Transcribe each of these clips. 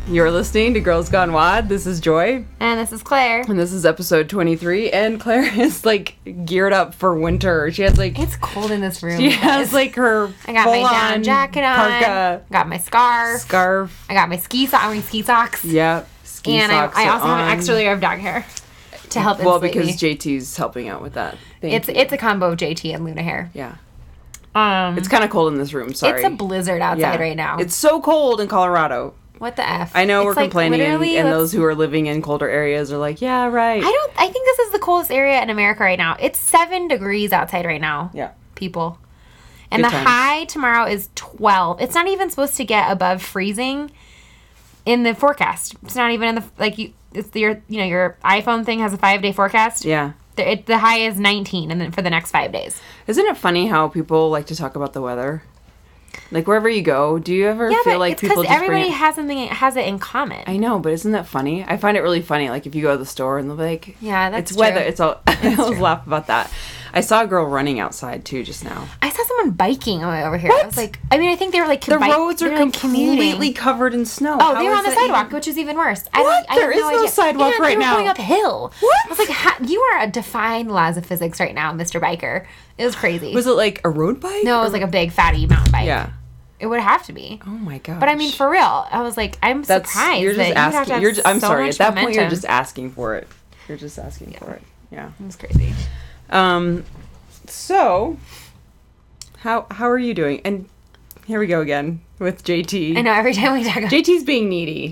You're listening to Girls Gone WOD. This is Joy. And this is Claire. And this is episode 23. And Claire is, like, geared up for winter. She has, like... It's cold in this room. She has, like, her I got my down jacket on. Parka. Got my scarf. I got my ski socks. I'm wearing ski socks. Yep. Ski socks I also have an extra layer of dog hair to help insulate me. Because JT's helping out with that. It's a combo of JT and Luna hair. Yeah. It's kind of cold in this room, sorry. It's a blizzard outside right now. It's so cold in Colorado. What the F? I know we're complaining, and those who are living in colder areas are like, yeah, right. I think this is the coldest area in America right now. It's 7 degrees outside right now. Yeah. People. And the high tomorrow is 12. It's not even supposed to get above freezing in the forecast. It's not even in the, your iPhone thing has a 5-day forecast. Yeah. The high is 19 and then for the next 5 days. Isn't it funny how people like to talk about the weather? Like, wherever you go, do you ever feel like people just everybody has it in common. I know, but isn't that funny? I find it really funny. Like, if you go to the store and they're like, yeah, that's it's true. weather. It's all. I always laugh about that. I saw a girl running outside too just now. I saw someone biking over here. What? I was like, I think they were like the roads are completely covered in snow. Oh, they were on the sidewalk, which is even worse. What? There is no sidewalk right now. They were going uphill. What? I was like, you are defying laws of physics right now, Mr. Biker. It was crazy. Was it like a road bike? No, it was like a big fatty mountain bike. Yeah. It would have to be. Oh my gosh. But I mean, for real, I was like, I'm surprised. You're just asking. I'm sorry. At that point, you're just asking for it. You're just asking for it. Yeah. It was crazy. So, how are you doing? And here we go again with JT. I know, every time we talk about JT's being needy.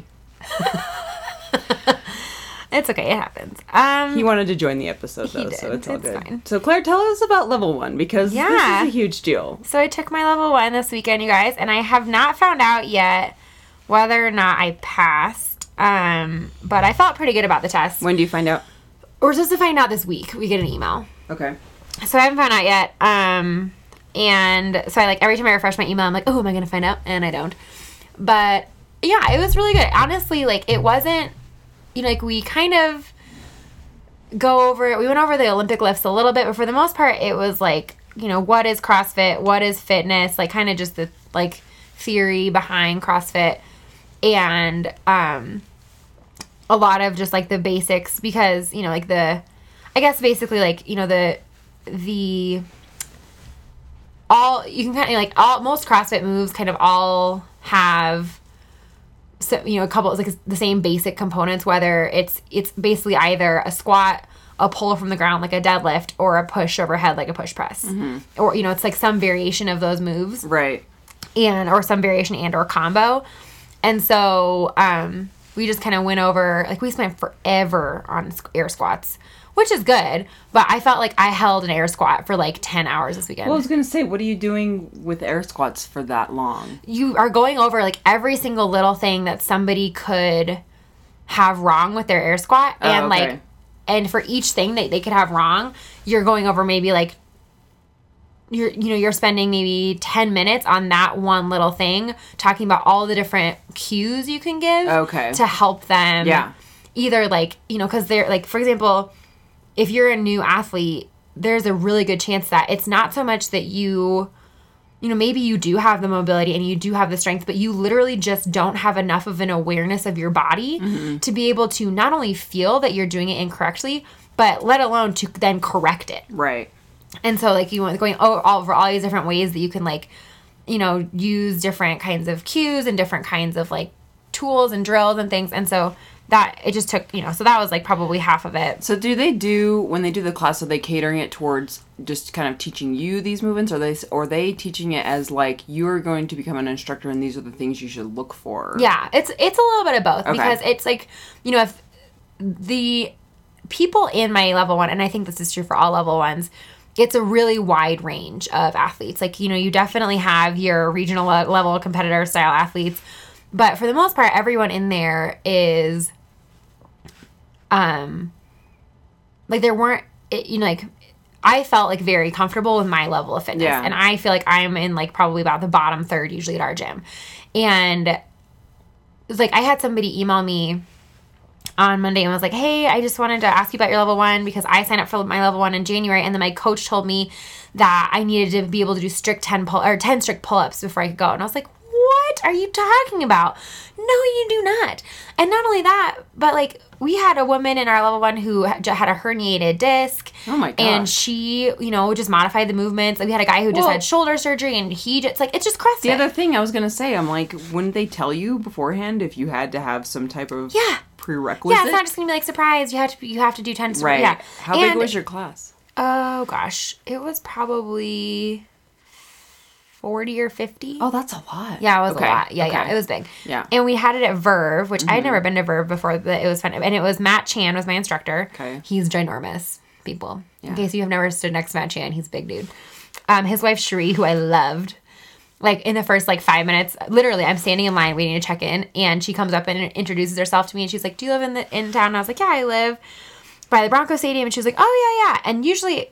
It's okay, it happens. He wanted to join the episode though, so it's all good. Fine. So Claire, tell us about level 1 because this is a huge deal. So I took my level 1 this weekend, you guys, and I have not found out yet whether or not I passed. But I felt pretty good about the test. When do you find out? We're supposed to find out this week. We get an email. Okay. So I haven't found out yet. And so I every time I refresh my email, I'm like, oh, am I going to find out? And I don't. But yeah, it was really good. Honestly, it wasn't, we kind of we went over the Olympic lifts a little bit, but for the most part, it was what is CrossFit? What is fitness? Kind of just the, theory behind CrossFit. And, a lot of just, the basics because, I guess basically, most CrossFit moves kind of all have, so, a couple, the same basic components, whether it's basically either a squat, a pull from the ground, like a deadlift, or a push overhead, like a push press. Mm-hmm. Or, it's some variation of those moves. Right. Or some variation or combo. And so, we just kind of went over, we spent forever on air squats, which is good, but I felt like I held an air squat for 10 hours this weekend. Well, I was going to say, what are you doing with air squats for that long? You are going over every single little thing that somebody could have wrong with their air squat. And okay. And for each thing that they could have wrong, you're going over maybe you're spending maybe 10 minutes on that one little thing, talking about all the different cues you can give to help them. Yeah. Either because they're for example, if you're a new athlete, there's a really good chance that it's not so much that maybe you do have the mobility and you do have the strength, but you literally just don't have enough of an awareness of your body to be able to not only feel that you're doing it incorrectly, but let alone to then correct it. Right. And so, you want going over all these different ways that you can, use different kinds of cues and different kinds of, tools and drills and things. And so that, it just took, so that was, probably half of it. So when they do the class, are they catering it towards just kind of teaching you these movements? Or are they teaching it as, you're going to become an instructor and these are the things you should look for? Yeah, it's a little bit of both. Okay. Because it's, if the people in my level 1, and I think this is true for all level 1s, it's a really wide range of athletes. You definitely have your regional level competitor style athletes, but for the most part, everyone in there is, there weren't, I felt very comfortable with my level of fitness. Yeah. And I feel like I'm in probably about the bottom third usually at our gym. And it was I had somebody email me on Monday and was like, hey, I just wanted to ask you about your level 1 because I signed up for my level 1 in January, and then my coach told me that I needed to be able to do 10 strict pull-ups before I could go. And I was like, what? what are you talking about? No, you do not. And not only that, but like we had a woman in our level 1 who had a herniated disc. Oh my gosh. And she, just modified the movements. Like we had a guy who just had shoulder surgery, and he just it's just CrossFit. The other thing I was gonna say, I'm like, wouldn't they tell you beforehand if you had to have some type of prerequisite? Yeah, it's not just gonna be like surprise. You have to do 10. Right. Yeah. How big was your class? Oh gosh, it was probably 40 or 50. Oh, that's a lot. Yeah, it was a lot. Yeah, it was big. Yeah. And we had it at Verve, which I'd never been to Verve before, but it was fun. And it was Matt Chan was my instructor. Okay. He's ginormous, people. Yeah. In case you have never stood next to Matt Chan, he's a big dude. His wife, Cherie, who I loved. Like, in the first, 5 minutes, literally, I'm standing in line waiting to check in, and she comes up and introduces herself to me, and she's like, do you live in town? And I was like, yeah, I live by the Bronco Stadium. And she was like, oh, yeah. And usually,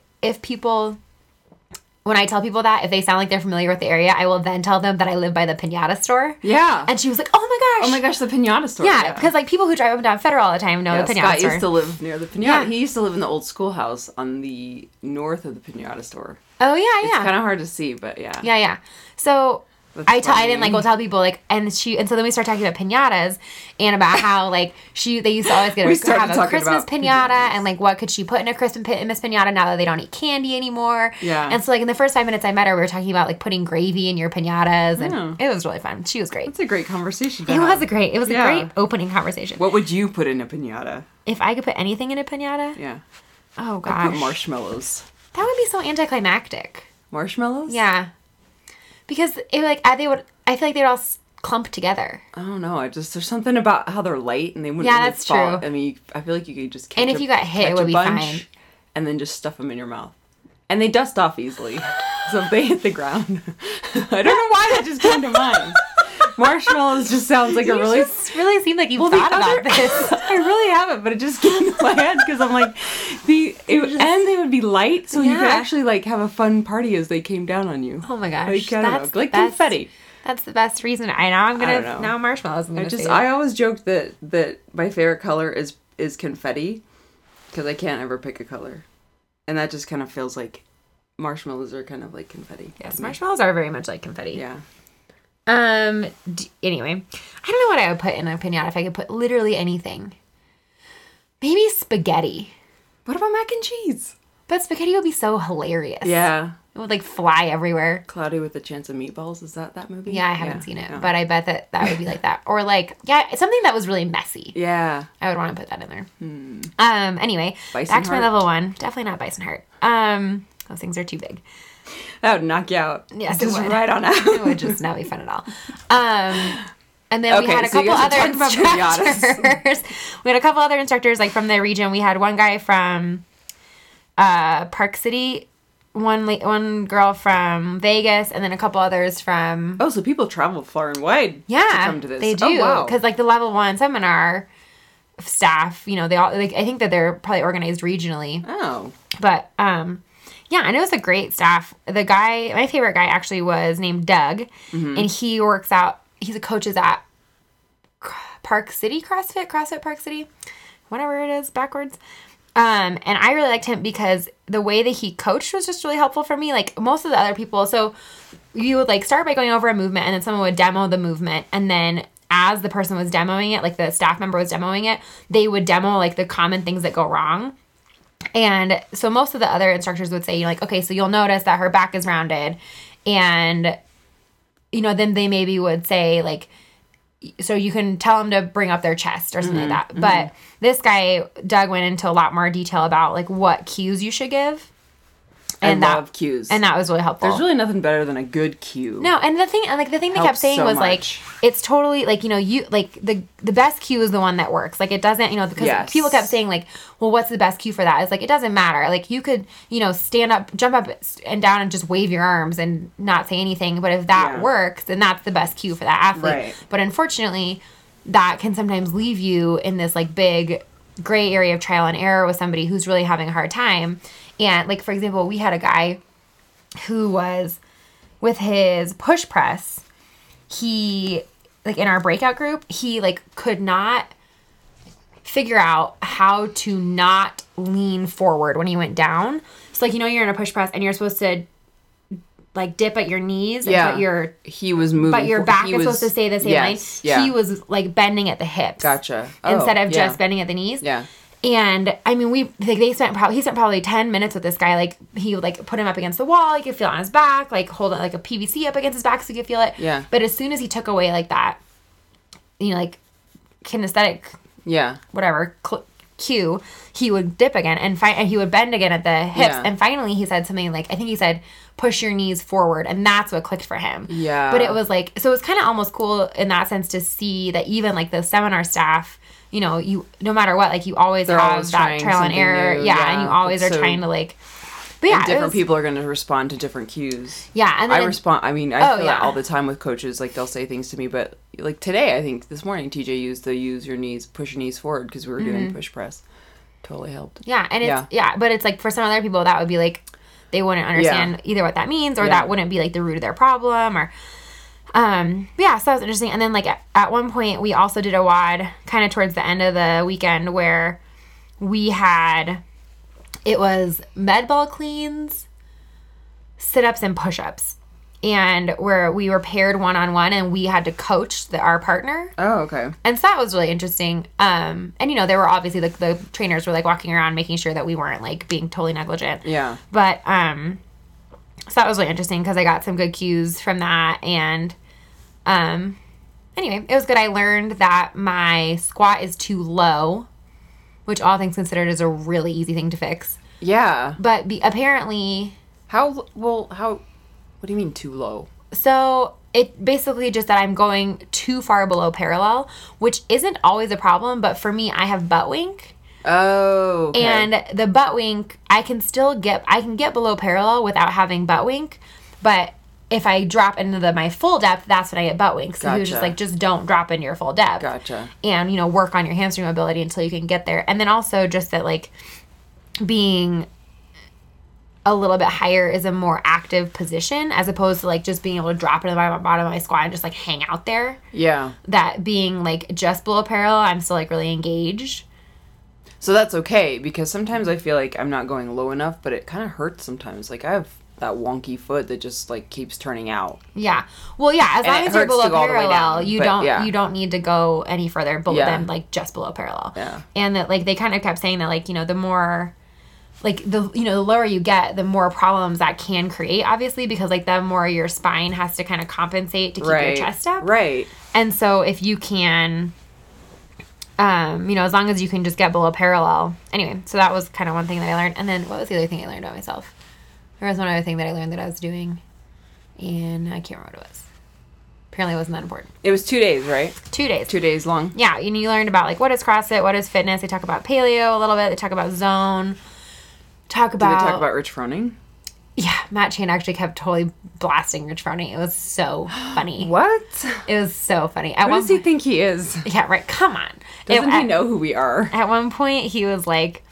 when I tell people that, if they sound like they're familiar with the area, I will then tell them that I live by the Pinata store. Yeah. And she was like, oh my gosh, the Pinata store. Yeah, because people who drive up and down Federal all the time know the Pinata Scott store. used to live near the Pinata. Yeah. He used to live in the old schoolhouse on the north of the Pinata store. Oh, yeah. It's kind of hard to see, but yeah. Yeah. So I didn't go tell people and so then we started talking about piñatas and about how they used to always have a Christmas piñata and what could she put in a Christmas piñata now that they don't eat candy anymore. Yeah. And so in the first 5 minutes I met her, we were talking about putting gravy in your piñatas, and it was really fun. She was great. It's a great conversation. It was a great opening conversation. What would you put in a piñata? If I could put anything in a piñata? Yeah. Oh gosh. I'd put marshmallows. That would be so anticlimactic. Marshmallows? Yeah. Because I feel like they'd all clump together. I don't know. There's something about how they're light and they wouldn't. Yeah, really that's fall. true. I mean, I feel like you could just catch and if you got hit, it would be fine. And then just stuff them in your mouth, and they dust off easily. So if they hit the ground, I don't know why that just came to mind. Marshmallows just sounds like really seemed like you thought about this. I really haven't, but it just came to my head because I'm like, and they would be light, so you could actually have a fun party as they came down on you. Oh my gosh, I don't know, like confetti. That's the best reason. Now marshmallows. I always joke that my favorite color is confetti because I can't ever pick a color, and that just kind of feels like marshmallows are kind of like confetti. Yes, marshmallows are very much like confetti. Yeah. Anyway, I don't know what I would put in a piñata if I could put literally anything. Maybe spaghetti. What about mac and cheese? But spaghetti would be so hilarious. Yeah. It would fly everywhere. Cloudy with a Chance of Meatballs. Is that movie? Yeah, I haven't seen it, but I bet that would be like that. Or something that was really messy. Yeah. I would want to put that in there. Anyway, Bison back to my Heart? level 1. Definitely not Bison Heart. Those things are too big. That would knock you out. Yes, just it would. right on out. It would just not be fun at all. And then we had a couple other instructors. We had a couple other instructors from the region. We had one guy from Park City, one girl from Vegas, and then a couple others from... Oh, so people travel far and wide to come to this. They do. Oh, wow. Because the level 1 seminar staff, they all... I think that they're probably organized regionally. Oh. But, yeah, and it was a great staff. The guy, my favorite guy actually was named Doug, and he works out, he's a coaches at Park City CrossFit Park City, whatever it is, backwards. And I really liked him because the way that he coached was just really helpful for me. Most of the other people, so you would start by going over a movement, and then someone would demo the movement, and then as the person was demoing it, the staff member was demoing it, they would demo the common things that go wrong. And so most of the other instructors would say, okay, so you'll notice that her back is rounded. And, then they maybe would say, so you can tell them to bring up their chest or something like that. But this guy, Doug, went into a lot more detail about, what cues you should give. And I love cues. And that was really helpful. There's really nothing better than a good cue. No, and the thing they kept saying so was much. it's totally you the best cue is the one that works. It doesn't, because people kept saying well, what's the best cue for that? It's it doesn't matter. You could, stand up, jump up and down and just wave your arms and not say anything. But if that works, then that's the best cue for that athlete. Right. But unfortunately, that can sometimes leave you in this big gray area of trial and error with somebody who's really having a hard time. And for example, we had a guy who was with his push press. He in our breakout group, he could not figure out how to not lean forward when he went down. So you're in a push press and you're supposed to like dip at your knees, Yeah. and he was moving. but your back is supposed to stay the same yes, length. Yeah. He was like bending at the hips. Gotcha. Instead of just bending at the knees. Yeah. And I mean, he spent probably 10 minutes with this guy. Like he would like put him up against the wall. You could feel it on his back, like hold it like a PVC up against his back so you could feel it. Yeah. But as soon as he took away like that, like kinesthetic, Yeah. whatever cue, he would dip again and he would bend again at the hips. Yeah. And finally, he said something like, I think he said, "Push your knees forward," and that's what clicked for him. Yeah. But it was like, so it was kind of almost cool in that sense to see that even like the seminar staff. You no matter what, like you always They're have always that trying trial and something error, new. and you always are That's so- trying to like. But yeah, And different people are going to respond to different cues. Yeah, and then I respond. I mean, I feel that all the time with coaches. Like they'll say things to me, but like today, I think this morning, TJ used the use your knees, push your knees forward because we were doing push press. Totally helped. Yeah, and it's but it's like for some other people that would be like they wouldn't understand either what that means or that wouldn't be like the root of their problem or. So that was interesting. And then like at one point we also did a WOD kind of towards the end of the weekend where it was med ball cleans, sit-ups, and push-ups. And where we were paired one-on-one and we had to coach our partner. Oh, okay. And so that was really interesting. And there were obviously the trainers were like walking around making sure that we weren't like being totally negligent. Yeah. But so that was really interesting because I got some good cues from that. And anyway, it was good. I learned that my squat is too low, which all things considered is a really easy thing to fix. Yeah. But apparently... What do you mean too low? So it basically just that I'm going too far below parallel, which isn't always a problem. But for me, I have butt wink. Oh, okay. And the butt wink, I can get below parallel without having butt wink. But if I drop into my full depth, that's when I get butt wink. So he was just like, just don't drop into your full depth. Gotcha. And, work on your hamstring mobility until you can get there. And then also just that, like, being a little bit higher is a more active position as opposed to, like, just being able to drop into the bottom of my squat and just, like, hang out there. Yeah. That being, like, just below parallel, I'm still, like, really engaged. So that's okay because sometimes I feel like I'm not going low enough, but it kind of hurts sometimes. Like, I have that wonky foot that just like keeps turning out. Yeah. Well, yeah, as long as you're below parallel, you don't need to go any further than like just below parallel. Yeah. And that like they kind of kept saying that like, the more like the lower you get, the more problems that can create obviously because like the more your spine has to kind of compensate to keep your chest up. Right. And so if you can as long as you can just get below parallel. Anyway, so that was kind of one thing that I learned. And then what was the other thing I learned about myself? There was one other thing that I learned that I was doing, and I can't remember what it was. Apparently it wasn't that important. It was 2 days, right? 2 days. 2 days long. Yeah, and you learned about, like, what is CrossFit, what is fitness. They talk about paleo a little bit. They talk about zone. Did they talk about Rich Froning? Yeah, Matt Chan actually kept totally blasting Rich Froning. It was so funny. What? It was so funny. Who does he think he is? Yeah, right. Come on. Doesn't he know who we are? At one point, he was like,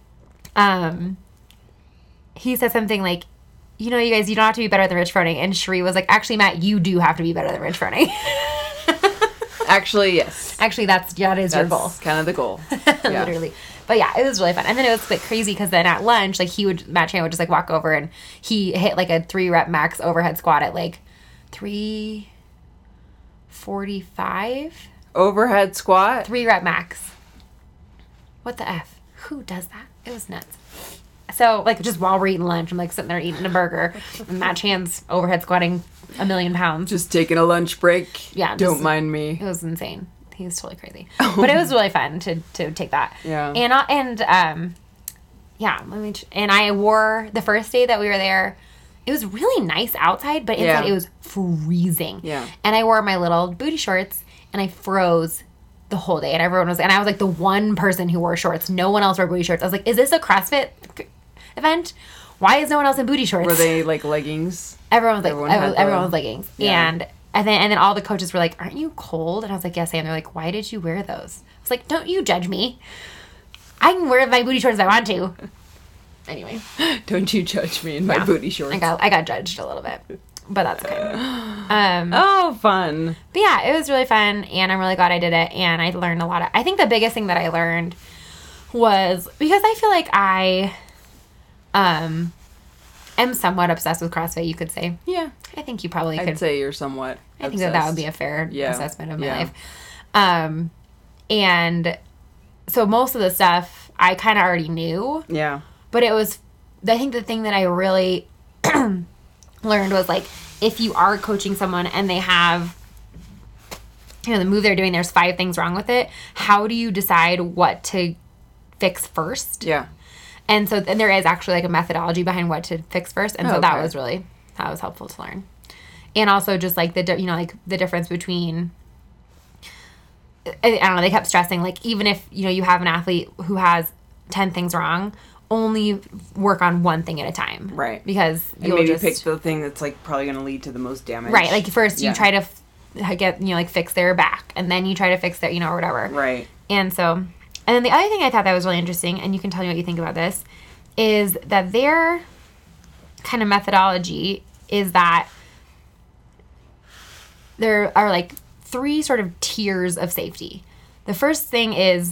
he said something like, you guys, you don't have to be better than Rich Froning. And Sheree was like, actually, Matt, you do have to be better than Rich Froning. Actually, yes. Actually, that is your goal. That's kind of the goal. Yeah. Literally. But yeah, it was really fun. And then it was like crazy because then at lunch, like Matt Chan would just like walk over and he hit like a 3-rep max overhead squat at like 345. Overhead squat? 3-rep max. What the F? Who does that? It was nuts. So, like, just while we're eating lunch, I'm, like, sitting there eating a burger. And Matt Chan's overhead squatting 1,000,000 pounds. Just taking a lunch break. Yeah. Don't mind me. It was insane. He was totally crazy. But it was really fun to take that. Yeah. And I wore, the first day that we were there, it was really nice outside, but inside it was freezing. Yeah. And I wore my little booty shorts, and I froze the whole day. And I was like the one person who wore shorts. No one else wore booty shorts. I was like, is this a CrossFit event? Why is no one else in booty shorts? Were they like leggings? Everyone was leggings. Yeah. And then all the coaches were like, aren't you cold? And I was like, yes, I am. They're like, why did you wear those? I was like, don't you judge me. I can wear my booty shorts if I want to. Anyway. Don't you judge me in my booty shorts. I got judged a little bit. But that's okay. Oh, fun. But yeah, it was really fun. And I'm really glad I did it. And I learned a lot I think the biggest thing that I learned was, because I feel like I am somewhat obsessed with CrossFit, you could say. Yeah. I think you probably could. I'd say you're somewhat I think that would be a fair assessment of my life. And so most of the stuff I kind of already knew. Yeah. But it was, I think the thing that I really learned was, like, if you are coaching someone and they have, you know, the move they're doing, there's 5 things wrong with it, how do you decide what to fix first? Yeah. And so, and there is actually, like, a methodology behind what to fix first. And so that was helpful to learn. And also just, like, the, you know, like, the difference between, I don't know, they kept stressing, like, even if, you know, you have an athlete who has 10 things wrong, only work on one thing at a time. Right. Because you'll maybe pick the thing that's, like, probably going to lead to the most damage. Right. Like, first you try to get, you know, like, fix their back, and then you try to fix their, you know, or whatever. Right. And so, and then the other thing I thought that was really interesting, and you can tell me what you think about this, is that their kind of methodology is that there are, like, 3 sort of tiers of safety. The first thing is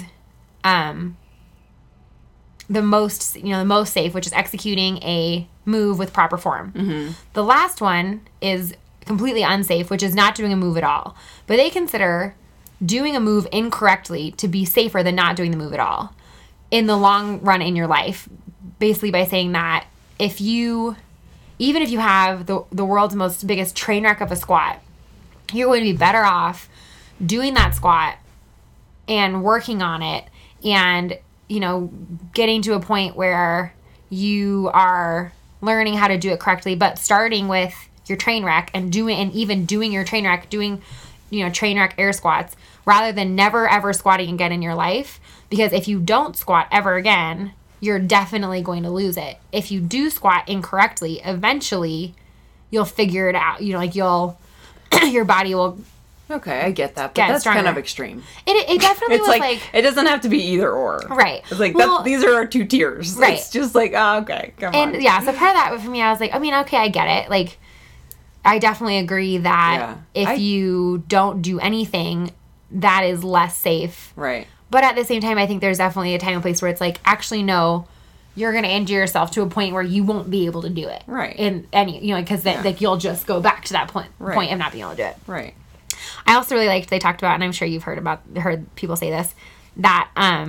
the most safe, which is executing a move with proper form. Mm-hmm. The last one is completely unsafe, which is not doing a move at all. But they consider doing a move incorrectly to be safer than not doing the move at all in the long run in your life. Basically by saying that even if you have the world's biggest train wreck of a squat, you're going to be better off doing that squat and working on it and, you know, getting to a point where you are learning how to do it correctly, but starting with your train wreck and even doing your train wreck, doing, you know, train wreck air squats, rather than never ever squatting again in your life. Because if you don't squat ever again, you're definitely going to lose it. If you do squat incorrectly, eventually you'll figure it out. You know, like your body will. Okay, I get that, but that's stronger. Kind of extreme. It definitely was like it doesn't have to be either or. Right. It's like these are our 2 tiers. Right. It's just like, oh, okay, come on. And yeah, so part of that for me, I was like, I mean, okay, I get it. Like, I definitely agree that if you don't do anything, that is less safe. Right. But at the same time, I think there's definitely a time and place where it's like, actually, no, you're going to injure yourself to a point where you won't be able to do it. Right. And you know, because like you'll just go back to that point of not being able to do it. Right. I also really liked, they talked about, and I'm sure you've heard people say this, that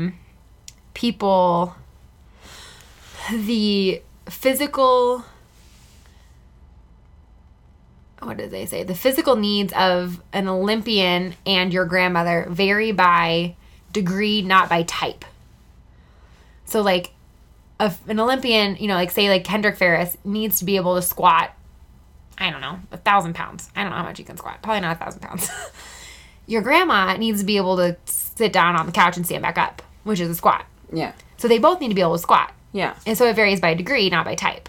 the physical, what did they say? The physical needs of an Olympian and your grandmother vary by degree, not by type. So, like, an Olympian, you know, like, say, like, Kendrick Ferris needs to be able to squat, I don't know, 1,000 pounds. I don't know how much you can squat. Probably not 1,000 pounds. Your grandma needs to be able to sit down on the couch and stand back up, which is a squat. Yeah. So they both need to be able to squat. Yeah. And so it varies by degree, not by type.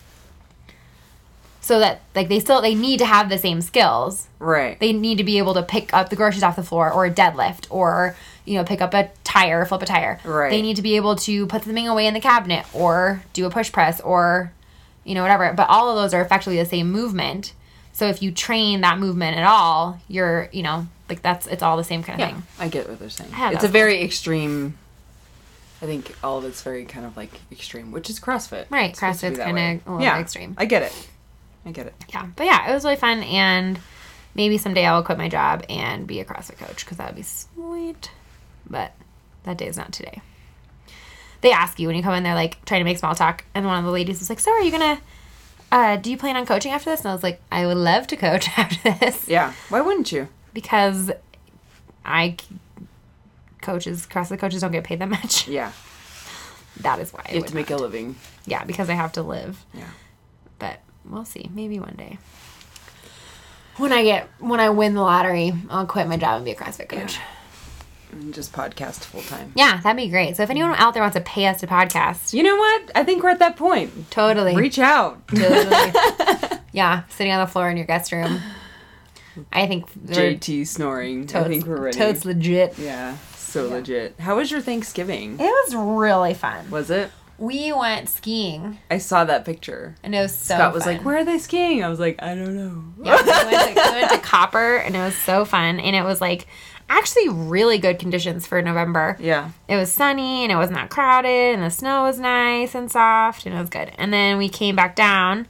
So that, like, they need to have the same skills. Right. They need to be able to pick up the groceries off the floor, or deadlift, or, you know, pick up a tire, flip a tire. Right. They need to be able to put something away in the cabinet, or do a push press, or, you know, whatever. But all of those are effectively the same movement. So if you train that movement at all, you're, you know, like, it's all the same kind of thing. I get what they're saying. It's a very extreme, I think all of it's very kind of, like, extreme, which is CrossFit. Right. CrossFit's kind of a little extreme. I get it. Yeah. But yeah, it was really fun, and maybe someday I will quit my job and be a CrossFit coach, because that would be sweet. But that day is not today. They ask you when you come in there, like, trying to make small talk, and one of the ladies was like, so are you going to, do you plan on coaching after this? And I was like, I would love to coach after this. Yeah. Why wouldn't you? Because CrossFit coaches don't get paid that much. Yeah. That is why. You have to make a living. Yeah, because I have to live. Yeah. But we'll see. Maybe one day. When I win the lottery, I'll quit my job and be a CrossFit coach. Yeah. And just podcast full time. Yeah, that'd be great. So if anyone out there wants to pay us to podcast, you know what? I think we're at that point. Totally. Reach out. Totally. Yeah, sitting on the floor in your guest room. I think JT snoring. I think we're ready. Totes legit. Yeah, so legit. How was your Thanksgiving? It was really fun. Was it? We went skiing, I saw that picture. and it was so Scott was fun. like, "Where are they skiing?" I was like, "I don't know." Yeah, we went to Copper, and it was so fun. And it was like actually really good conditions for November. Yeah. It was sunny, and it was not crowded, and the snow was nice and soft, and it was good. And then we came back down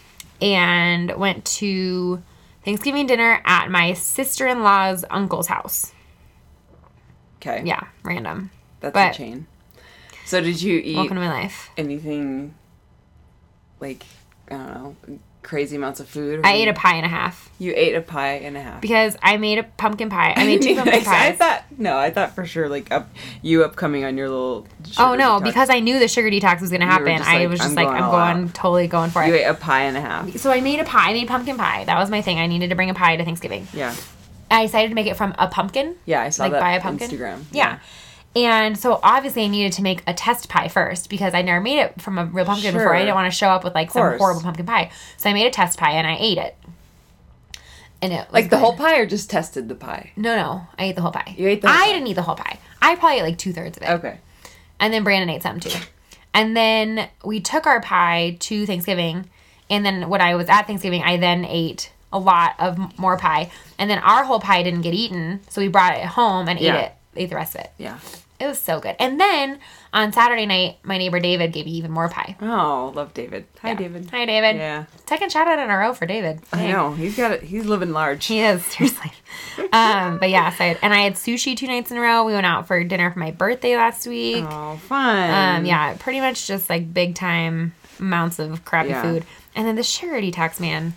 and went to Thanksgiving dinner at my sister-in-law's uncle's house. Okay. Yeah, random. That's But- a chain. So did you eat Welcome to my life. anything like, I don't know, crazy amounts of food? Or I ate a pie and a half You ate a pie and a half. because I made a pumpkin pie. I made two pumpkin pies. I thought for sure like upcoming on your little sugar Oh no, detox. because I knew the sugar detox was going to were happen. just I like, was just I'm like, going I'm all out. totally going for you it. ate a pie and a half. So I made a pie. I made pumpkin pie. That was my thing. I needed to bring a pie to Thanksgiving. Yeah. I decided to make it from a pumpkin. Yeah, I saw Like that buy a on pumpkin? Instagram. Yeah. And so obviously I needed to make a test pie first because I never made it from a real pumpkin before. I Sure. didn't want to show up with like some course. horrible pumpkin pie. So I made a test pie and I ate it. And it was Like the good. whole pie or just tested the pie? No. I ate the whole pie. You ate the whole I pie? didn't eat the whole pie. I probably ate like 2/3 of it. Okay. And then Brandon ate some too. And then we took our pie to Thanksgiving. And then when I was at Thanksgiving, I then ate a lot of more pie. And then our whole pie didn't get eaten. So we brought it home and Yeah. ate the rest of it. Yeah. It was so good. And then on Saturday night, my neighbor David gave me even more pie. Oh, love David. Hi, Yeah. David. Hi, David. Yeah. Second shout out in a row for David. I Dang. know. He's got it. He's living large. He is, seriously. But yeah, so I had sushi 2 nights in a row. We went out for dinner for my birthday last week. Oh, fun. Yeah, pretty much just like big time amounts of crappy Yeah. food. And then the sugar detox, man.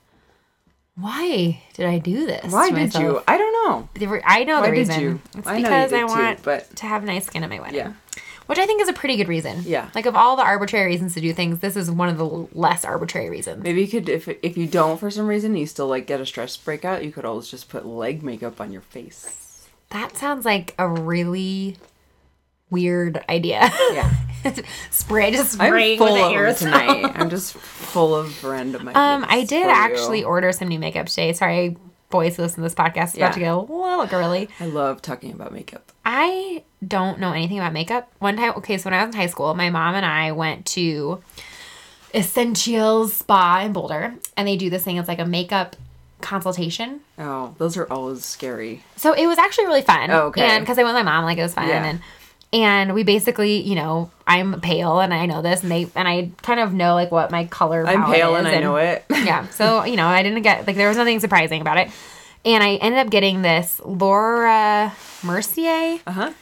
Why did I do this? Why to did myself? you? I don't know. I know Why the did reason. you? It's I know you because did I too, want but- to have nice skin at my wedding. Yeah. Which I think is a pretty good reason. Yeah. Like, of all the arbitrary reasons to do things, this is one of the less arbitrary reasons. Maybe you could, if you don't for some reason, you still like get a stress breakout, you could always just put leg makeup on your face. That sounds like a really weird idea. Yeah. Spray I'm with the full of them aerosol. tonight. I'm just full of random ideas. I did for actually you. order some new makeup today. Sorry, boys, who listen to this podcast. It's about to Yeah. get a little girly. I love talking about makeup. I don't know anything about makeup. One time, okay, so when I was in high school, my mom and I went to Essentials Spa in Boulder, and they do this thing. It's like a makeup consultation. Oh, those are always scary. So it was actually really fun. Oh, okay. And because I went with my mom, like it was fun. Yeah. And we basically, I'm pale and I know this, and I kind of know like what my color I'm palette pale is, and I know it. Yeah. So, I didn't get, like, there was nothing surprising about it. And I ended up getting this Laura Mercier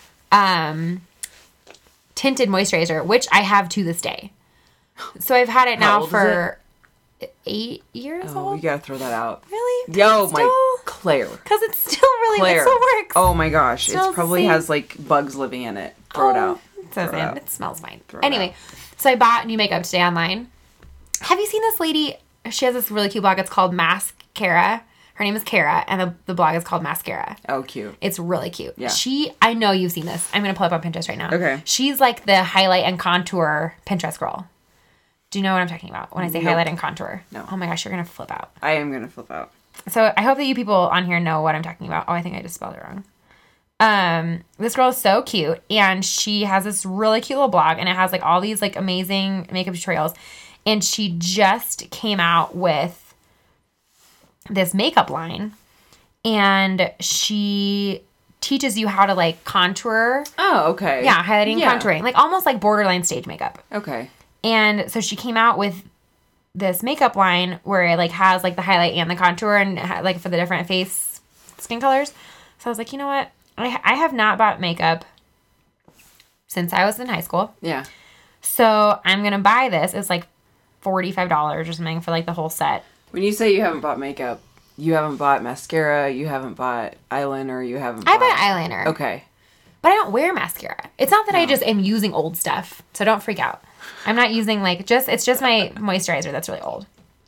tinted moisturizer, which I have to this day. So I've had it How now old is for 8 years Oh, old. we gotta throw that out. Really? Yo, my Claire. Because it's still really, Claire. it still works. Oh my gosh, Smells it the probably same. has like bugs living in it. Throw it out. It Throw doesn't. it out. It smells fine. Throw it Anyway, out. so I bought new makeup today online. Have you seen this lady? She has this really cute blog. It's called Mascara. Her name is Kara, and the blog is called Mascara. Oh, cute. It's really cute. Yeah. I know you've seen this. I'm going to pull up on Pinterest right now. Okay. She's like the highlight and contour Pinterest girl. Do you know what I'm talking about when I say Nope. highlight and contour? No. Oh my gosh, you're going to flip out. I am gonna flip out. So I hope that you people on here know what I'm talking about. Oh, I think I just spelled it wrong. This girl is so cute, and she has this really cute little blog, and it has like all these like amazing makeup tutorials. And she just came out with this makeup line, and she teaches you how to like contour. Oh, okay. Yeah, highlighting, Yeah. contouring, like almost like borderline stage makeup. Okay. And so she came out with this makeup line where it like has like the highlight and the contour and like for the different face skin colors. So I was like, you know what? I have not bought makeup since I was in high school. Yeah. So I'm going to buy this. It's like $45 or something for like the whole set. When you say you haven't bought makeup, you haven't bought mascara, you haven't bought eyeliner, you haven't I bought eyeliner. Okay. But I don't wear mascara. It's not that I just am using old stuff. So don't freak out. I'm not using like it's just my moisturizer that's really old.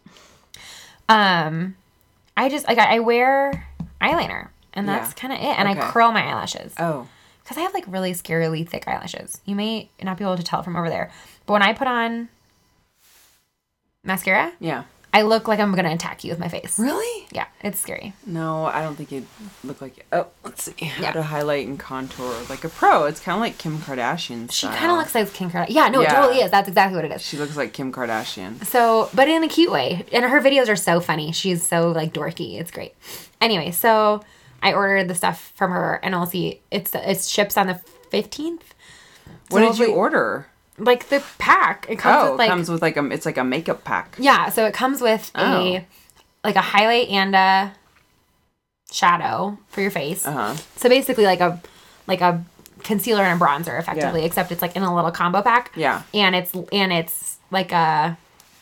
I just like I wear eyeliner and that's Yeah. kind of it. And Okay. I curl my eyelashes Oh. because I have like really scarily thick eyelashes. You may not be able to tell from over there, but when I put on mascara, Yeah. I look like I'm going to attack you with my face. Really? Yeah, it's scary. No, I don't think you'd look like it. Oh, let's see. How to highlight and contour like a pro. It's kind of like Kim Kardashian She style. kind of looks like Kim Kardashian. Yeah, no, it Yeah. totally is. That's exactly what it is. She looks like Kim Kardashian. So, but in a cute way. And her videos are so funny. She's so, like, dorky. It's great. Anyway, so I ordered the stuff from her, and I'll see. It ships on the 15th. What did you order? Like, the pack. It comes with, like... it comes with, like, it's like a makeup pack. Yeah, so it comes with a highlight and a shadow for your face. Uh-huh. So basically like a concealer and a bronzer effectively, except it's like in a little combo pack. Yeah. And it's like a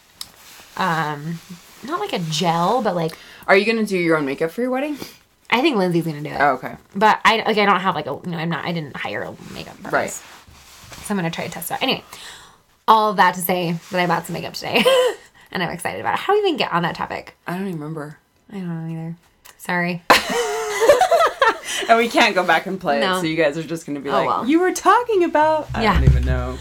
not like a gel, but like Are you gonna do your own makeup for your wedding? I think Lindsay's gonna do it. Oh, okay. But I don't have like I didn't hire a makeup artist. Right. So I'm gonna try to test it out. Anyway, all of that to say that I bought some makeup today. And I'm excited about it. How do we even get on that topic? I don't even remember. I don't know either. Sorry. And we can't go back and play No. it, so you guys are just going to be well. you were talking about... I don't even know.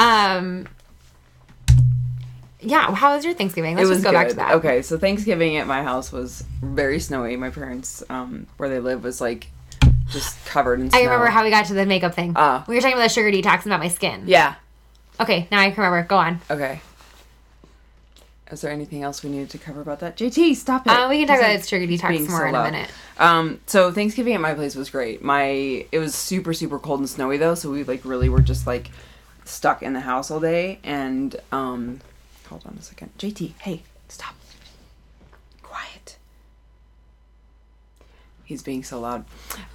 Yeah, how was your Thanksgiving? Let's It was just go good. back to that. Okay, so Thanksgiving at my house was very snowy. My parents, where they live, was like just covered in snow. I remember how we got to the makeup thing. Ah. We were talking about the sugar detox and about my skin. Yeah. Okay, now I can remember. Go on. Okay. Is there anything else we needed to cover about that? JT, stop it. We can talk He's, about like, sugar he's detox being more so in a loud. minute. So Thanksgiving at my place was great. It was super, super cold and snowy though, so we like really were just like stuck in the house all day. And hold on a second, JT, hey, stop, quiet. He's being so loud.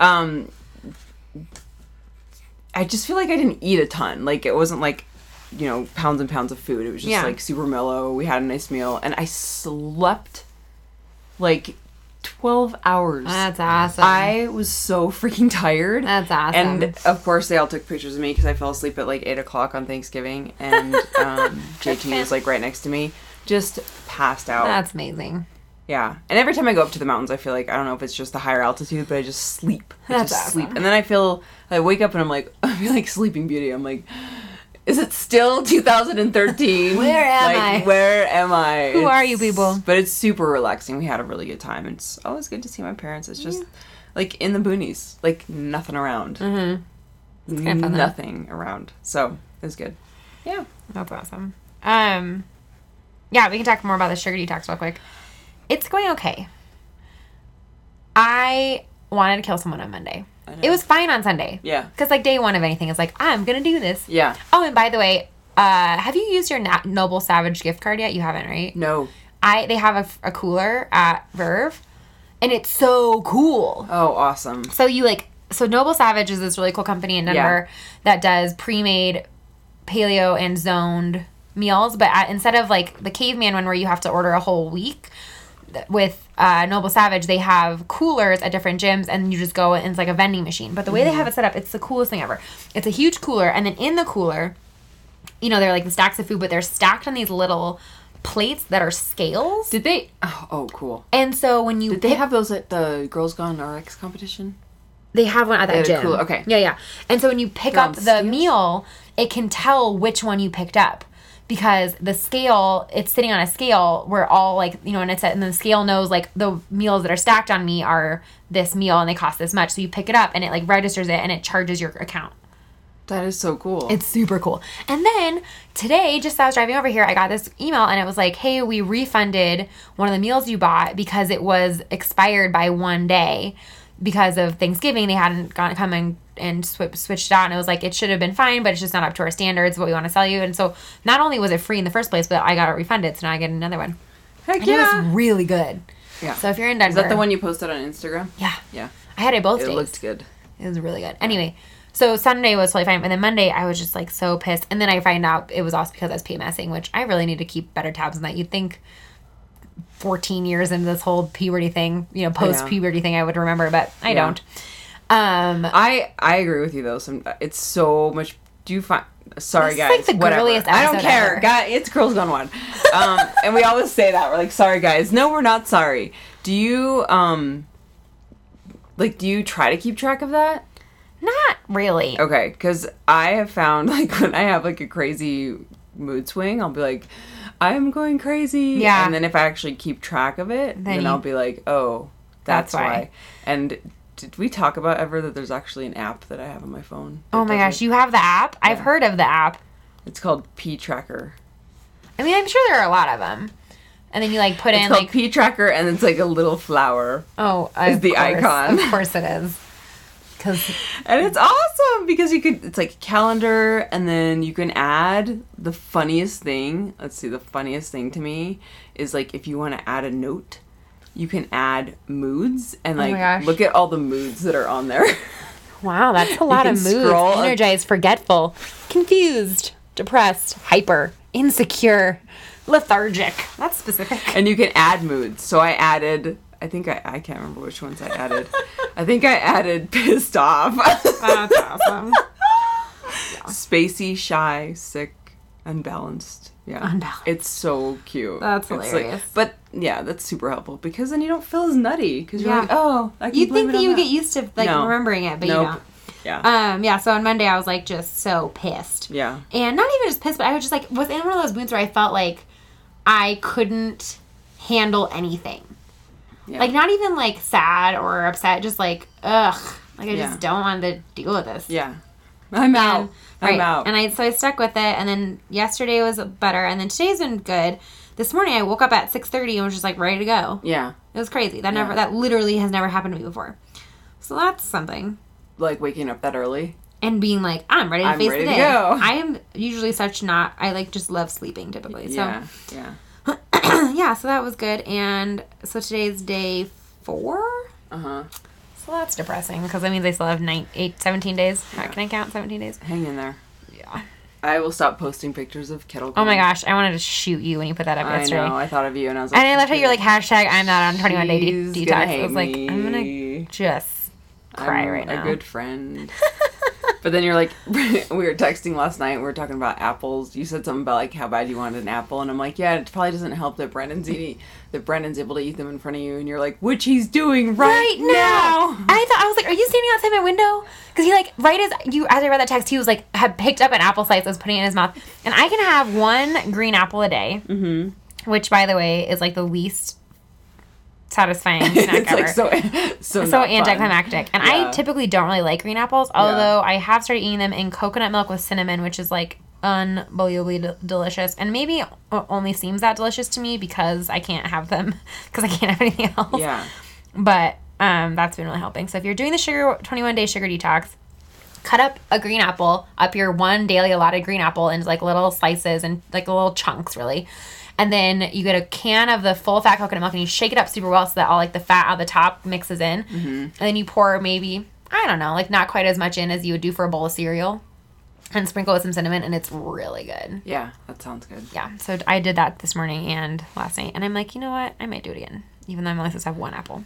I just feel like I didn't eat a ton. Like it wasn't like, pounds and pounds of food. It was just like super mellow. We had a nice meal, and I slept like 12 hours. That's awesome. I was so freaking tired. That's awesome. And of course, they all took pictures of me because I fell asleep at like 8 o'clock on Thanksgiving, and JT was like right next to me, just passed out. That's amazing. Yeah. And every time I go up to the mountains, I feel like, I don't know if it's just the higher altitude, but I just sleep. That's awesome. sleep. And then I wake up and I'm like, I feel like Sleeping Beauty. I'm like, is it still 2013? Where am I? Where am I? Who are you people? But it's super relaxing. We had a really good time. It's always good to see my parents. It's just like in the boonies, like nothing around. Mm-hmm. It's kind of fun, nothing around. So it was good. Yeah. That's awesome. Yeah, we can talk more about the sugar detox real quick. It's going okay. I wanted to kill someone on Monday. It was fine on Sunday. Yeah. Because, like, day one of anything is like, I'm going to do this. Yeah. Oh, and by the way, have you used your Noble Savage gift card yet? You haven't, right? No. They have a cooler at Verve, and it's so cool. Oh, awesome. So Noble Savage is this really cool company in Denver that does pre-made paleo and zoned meals, but instead of like the caveman one where you have to order a whole week, with Noble Savage, they have coolers at different gyms, and you just go and it's like a vending machine. But the way they have it set up, it's the coolest thing ever. It's a huge cooler, and then in the cooler, they're like the stacks of food, but they're stacked on these little plates that are scales. Did they? Oh, cool. And so when you Did they have those at the Girls Gone RX competition? They have one at that gym. Cooler. Okay. Yeah. And so when you pick up the meal, it can tell which one you picked up. Because the scale, it's sitting on a scale where all like, and and the scale knows like the meals that are stacked on me are this meal and they cost this much. So you pick it up and it like registers it and it charges your account. That is so cool. It's super cool. And then today, just as I was driving over here, I got this email and it was like, hey, we refunded one of the meals you bought because it was expired by one day. Because of Thanksgiving, they hadn't come and switched it out, and it was like, it should have been fine, but it's just not up to our standards, what we want to sell you. And so not only was it free in the first place, but I got it refunded, so now I get another one. Heck and yeah. It was really good. Yeah. So if you're in Denver. Is that the one you posted on Instagram? Yeah. Yeah. I had it both days. It looked good. It was really good. Anyway, so Sunday was totally fine, and then Monday I was just like so pissed, and then I find out it was also because I was PMSing, which I really need to keep better tabs on that. You'd think 14 years into this whole puberty thing, post-puberty thing, I would remember, but I don't. I agree with you, though. It's so much... Do you find... Sorry, this guys. Is like the whatever. girliest I don't episode care. ever. God, it's Girls Gone One. And we always say that. We're like, sorry, guys. No, we're not sorry. Do you, do you try to keep track of that? Not really. Okay, because I have found, like, when I have, like, a crazy mood swing, I'll be like, I'm going crazy. Yeah. And then if I actually keep track of it, then I'll be like, oh, that's why. And did we talk about ever that there's actually an app that I have on my phone? Oh my gosh, you have the app? Yeah. I've heard of the app. It's called Pee Tracker. I mean, I'm sure there are a lot of them. And then you like put in like Pee Tracker, and it's like a little flower. Oh, is the icon. Of course it is. And it's awesome because it's like calendar, and then you can add the funniest thing. Let's see, the funniest thing to me is like if you want to add a note, you can add moods and like look at all the moods that are on there. Wow, that's a lot of moods. Energized, forgetful, confused, depressed, hyper, insecure, lethargic. That's specific. And you can add moods. So I think I can't remember which ones I added. I think I added pissed off. That's awesome. Spacey, shy, sick, unbalanced. Yeah. Unbalanced. It's so cute. That's hilarious. But yeah, that's super helpful because then you don't feel as nutty because you're like, oh, I can You'd blame think it that on you would that. get used to like remembering it, but you don't. Yeah. So on Monday I was like just so pissed. Yeah. And not even just pissed, but I was just like was in one of those moods where I felt like I couldn't handle anything. Yeah. Like not even like sad or upset, just like ugh. Like I just don't want to deal with this. Yeah. I'm out. I'm out. And so I stuck with it, and then yesterday was better, and then today's been good. This morning I woke up at 6:30 and was just like ready to go. Yeah. It was crazy. That literally has never happened to me before. So that's something. Like waking up that early. And being like, I'm ready to face the day. Go. I am usually I like just love sleeping typically. So Yeah. yeah, so that was good. And so today's day 4. Uh-huh. So that's depressing because that means I still have 17 days. Yeah. Can I count 17 days? Hang in there. Yeah. I will stop posting pictures of kettle corn. Oh my gosh, I wanted to shoot you when you put that up yesterday. I know, I thought of you and I was like... And I love how you're like, hashtag I'm not on 21 day detox. I was like, me. I'm going to just cry right now. A good friend. But then you're like, we were texting last night, we were talking about apples. You said something about like how bad you wanted an apple, and I'm like, yeah, it probably doesn't help that Brendan's able to eat them in front of you, and you're like, which he's doing right now. I was like, are you standing outside my window? Because he like as I read that text, he was like had picked up an apple slice, was putting it in his mouth, and I can have one green apple a day, which by the way is like the least satisfying snack ever. Like so anticlimactic. And I typically don't really like green apples, although I have started eating them in coconut milk with cinnamon, which is like unbelievably delicious, and maybe only seems that delicious to me because I can't have them because I can't have anything else. Yeah. But that's been really helping. So if you're doing the 21 day sugar detox, cut up a green apple, up your one daily allotted green apple into like little slices and like little chunks really. And then you get a can of the full fat coconut milk and you shake it up super well so that all like the fat on the top mixes in. And then you pour maybe, I don't know, like not quite as much in as you would do for a bowl of cereal. And sprinkle with some cinnamon, and it's really good. Yeah, that sounds good. Yeah, so I did that this morning and last night. And I'm like, you know what? I might do it again, even though I'm only supposed to have one apple.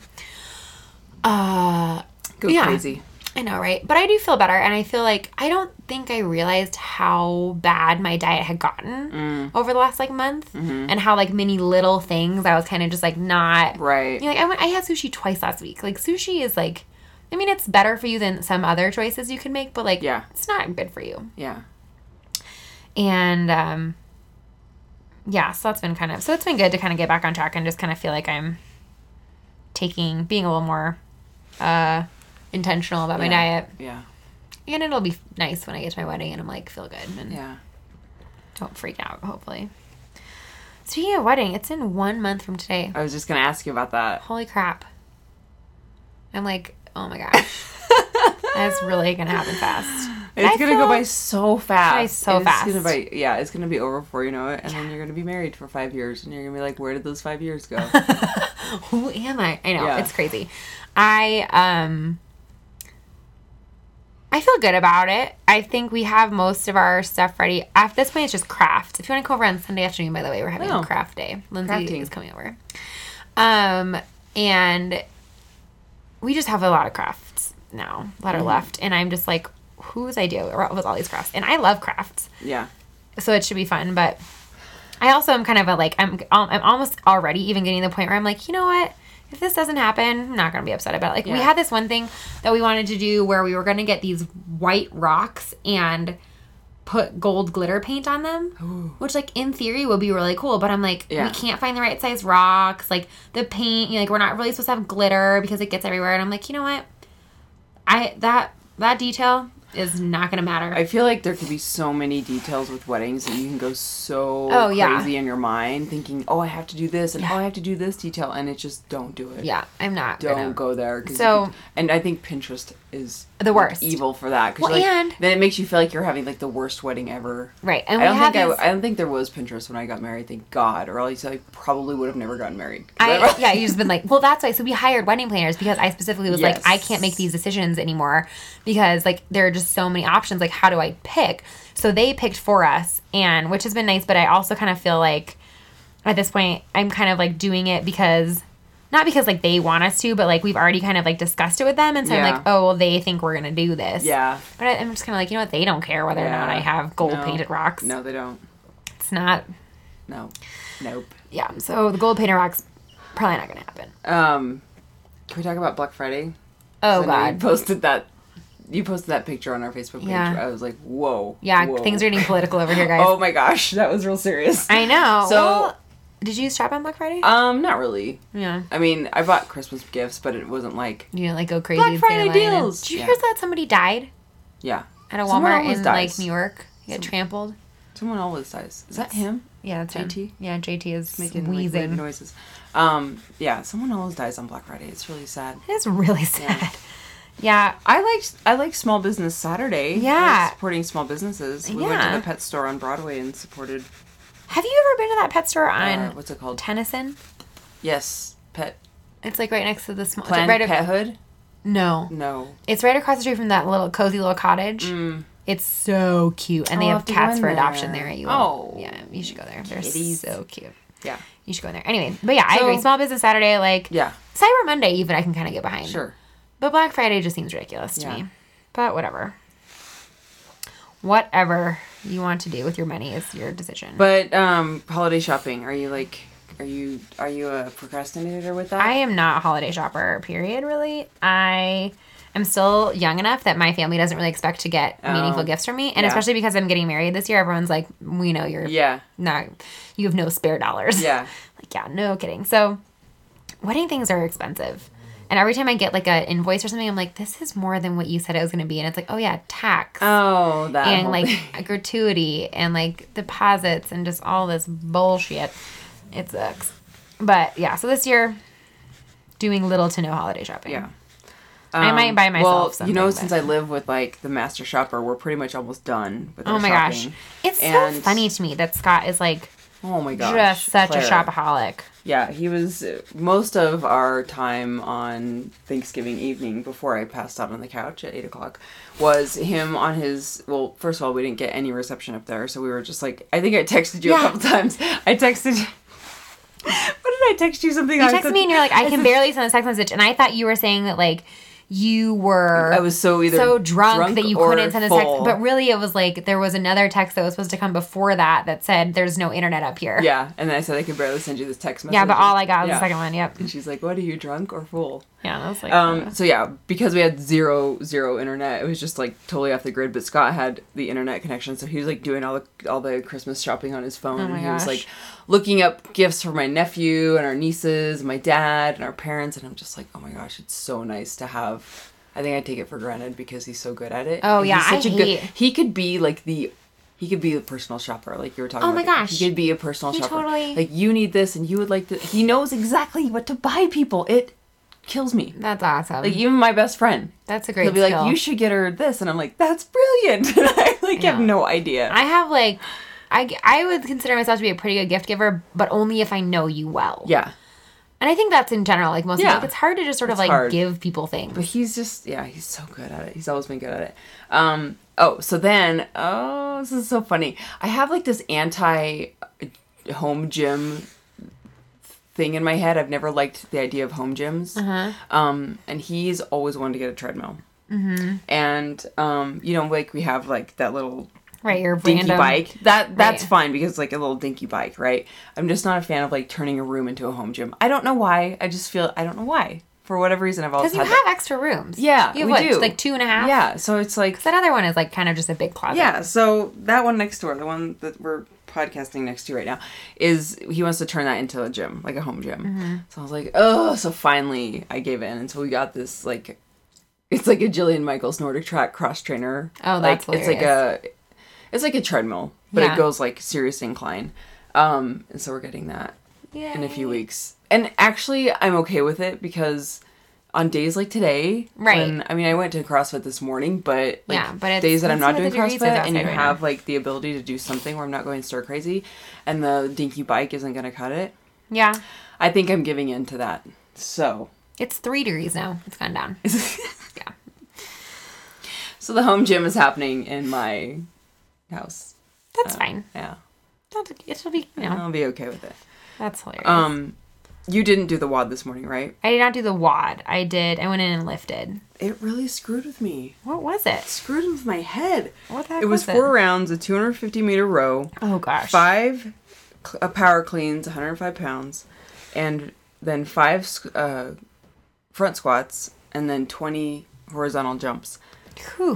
Go crazy. I know, right? But I do feel better, and I feel like I don't think I realized how bad my diet had gotten over the last like month, and how like many little things I was kind of just like not right. You know, like I had sushi twice last week. Like sushi is like, I mean, it's better for you than some other choices you can make, but like, it's not good for you. Yeah. And yeah, so that's been it's been good to kind of get back on track and just kind of feel like I'm being a little more intentional about my diet. Yeah. And it'll be nice when I get to my wedding and I'm like, feel good and don't freak out, hopefully. Speaking of wedding, it's in 1 month from today. I was just going to ask you about that. Holy crap. I'm like, oh my gosh. That's really going to happen fast. It's going to go by so fast. It's fast. It's going to be over before you know it. And then you're going to be married for 5 years. And you're going to be like, where did those 5 years go? Who am I? I know. It's crazy. I feel good about it. I think we have most of our stuff ready. At this point, it's just crafts. If you want to come over on Sunday afternoon, by the way, we're having a craft day. Lindsay is coming over. And we just have a lot of crafts now that are left. And I'm just like, whose idea was all these crafts? And I love crafts. Yeah. So it should be fun. But I also am kind of I'm almost already even getting to the point where I'm like, you know what? If this doesn't happen, I'm not going to be upset about it. Like, we had this one thing that we wanted to do where we were going to get these white rocks and put gold glitter paint on them, which like in theory would be really cool, but I'm like, we can't find the right size rocks, like the paint, you know, like we're not really supposed to have glitter because it gets everywhere. And I'm like, you know what, that detail is not gonna matter. I feel like there could be so many details with weddings that you can go so crazy in your mind thinking, oh, I have to do this and oh, I have to do this detail, and it just don't do it. Yeah, I'm not. Don't go there. So, and I think Pinterest is the worst, evil for that. Well, like, and then it makes you feel like you're having like the worst wedding ever. Right. And I don't think there was Pinterest when I got married. Thank God, or else I probably would have never gotten married. Yeah, you just been like, well, that's why. So we hired wedding planners because I specifically was like, I can't make these decisions anymore because like there are just so many options. Like, how do I pick? So they picked for us, and which has been nice. But I also kind of feel like at this point, I'm kind of like doing it because. Not because, like, they want us to, but, like, we've already kind of, like, discussed it with them. And so I'm like, oh, well, they think we're going to do this. Yeah. But I'm just kind of like, you know what? They don't care whether or not I have gold-painted rocks. No, they don't. It's not. No. Nope. Yeah. So the gold-painted rocks, probably not going to happen. Can we talk about Black Friday? Oh, God. You posted that picture on our Facebook page. Yeah. I was like, whoa. Yeah, whoa. things are getting political over here, guys. Oh, my gosh. That was real serious. I know. So... Well, did you shop on Black Friday? Not really. Yeah. I mean, I bought Christmas gifts, but it wasn't like... You didn't, like, go crazy. Black Friday deals! Did you hear that somebody died? Yeah. At a Walmart in, like, New York? He got trampled? Someone always dies. Is that him? Yeah, that's JT? him. Yeah, JT is making wheezing. Like, weird noises. Yeah, someone always dies on Black Friday. It's really sad. It is really sad. Yeah. I like Small Business Saturday. Yeah. Like supporting small businesses. We went to the pet store on Broadway and supported... Have you ever been to that pet store on what's it called? Tennyson? Yes, Pet. It's like right next to the small Planned Pethood? No. It's right across the street from that little cozy little cottage. It's so cute, and they have cats for adoption there. Yeah, you should go there. They're so cute. Yeah, you should go there. Anyway, but yeah, I agree. Small Business Saturday, like Cyber Monday, even I can kind of get behind. Sure, but Black Friday just seems ridiculous to me. But whatever. Whatever you want to do with your money is your decision. But holiday shopping, are you a procrastinator with that? I am not a holiday shopper, period, really. I am still young enough that my family doesn't really expect to get meaningful gifts from me. And especially because I'm getting married this year, everyone's like, we know you're not, you have no spare dollars. Yeah. Like, yeah, no kidding. So wedding things are expensive. And every time I get, like, an invoice or something, I'm like, this is more than what you said it was going to be. And it's like, oh, yeah, tax. Oh, that and, like, a gratuity and, like, deposits and just all this bullshit. It sucks. But, yeah, so this year, doing little to no holiday shopping. Yeah. I might buy myself something. Since I live with, like, the master shopper, we're pretty much almost done with our shopping. Gosh. It's so funny to me that Scott is, like, oh, my gosh, just such a shopaholic. Yeah, he was most of our time on Thanksgiving evening before I passed out on the couch at 8 o'clock was him on his, well, first of all, we didn't get any reception up there. So we were just like, I think I texted you a couple times. I texted you. What did I text you? Something. You texted me and you're like, I can barely send a text message. And I thought you were saying that, like, you were I was so drunk that you couldn't send a text. full. But really, it was like there was another text that was supposed to come before that said there's no internet up here. Yeah, and then I said I can barely send you this text message. Yeah, but all I got was the second one. Yep. And she's like, "What are you, drunk or full?" Yeah, I was like, So yeah, because we had zero internet, it was just like totally off the grid. But Scott had the internet connection, so he was like doing all the Christmas shopping on his phone. Oh my and he gosh. was like looking up gifts for my nephew and our nieces, and my dad and our parents, and I'm just like, oh my gosh, it's so nice to have. I think I take it for granted because he's so good at it. Oh, and yeah, he's such he could be like he could be a personal shopper, like you were talking about. Oh my gosh. He could be a personal shopper. Totally. Like, you need this and you would like this. He knows exactly what to buy people. It kills me. That's awesome. Like, even my best friend. That's a great He'll be like, you should get her this. And I'm like, that's brilliant. And I have no idea. I have like, I would consider myself to be a pretty good gift giver, but only if I know you well. Yeah. And I think that's in general, like most people, like, it's hard to just sort of like give people things. But he's just, he's so good at it. He's always been good at it. This is so funny. I have like this anti-home gym thing in my head. I've never liked the idea of home gyms. And he's always wanted to get a treadmill. Mm-hmm. And, like we have like that little... Right, your dinky random bike. That's fine because it's like a little dinky bike, right? I'm just not a fan of like turning a room into a home gym. I don't know why. I don't know why. For whatever reason, I've always Because you had have extra rooms. Yeah, You have we what, do. like 2.5? Yeah, so it's like... That other one is like kind of just a big closet. Yeah, so that one next door, the one that we're podcasting next to right now, is he wants to turn that into a gym, like a home gym. Mm-hmm. So I was like, oh, so finally I gave in. And so we got this, like, it's like a Jillian Michaels Nordic Track cross trainer. Oh, that's like, it's like a treadmill, but Yeah. it goes like serious incline. And so we're getting that in a few Yay. weeks. And actually, I'm okay with it because on days like today, Right. I went to CrossFit this morning, but like Yeah, but it's- days that I'm let's not see what doing the degrees is CrossFit and you outside right have now. like the ability to do something where I'm not going stir crazy, and the dinky bike isn't gonna cut it. Yeah. I think I'm giving in to that. So, It's 3 degrees now. It's gone down. Yeah. so the home gym is happening in my house. That's fine. Yeah, It'll be, I'll be okay with it. that's hilarious. You didn't do the WOD this morning, right? I did not do the WOD. I went in and lifted. It really screwed with me. What was it? Screwed with my head. What the heck It was 4 rounds, a 250-meter row. Oh, gosh. 5 power cleans, 105 pounds, and then 5 front squats, and then 20 horizontal jumps. Whew.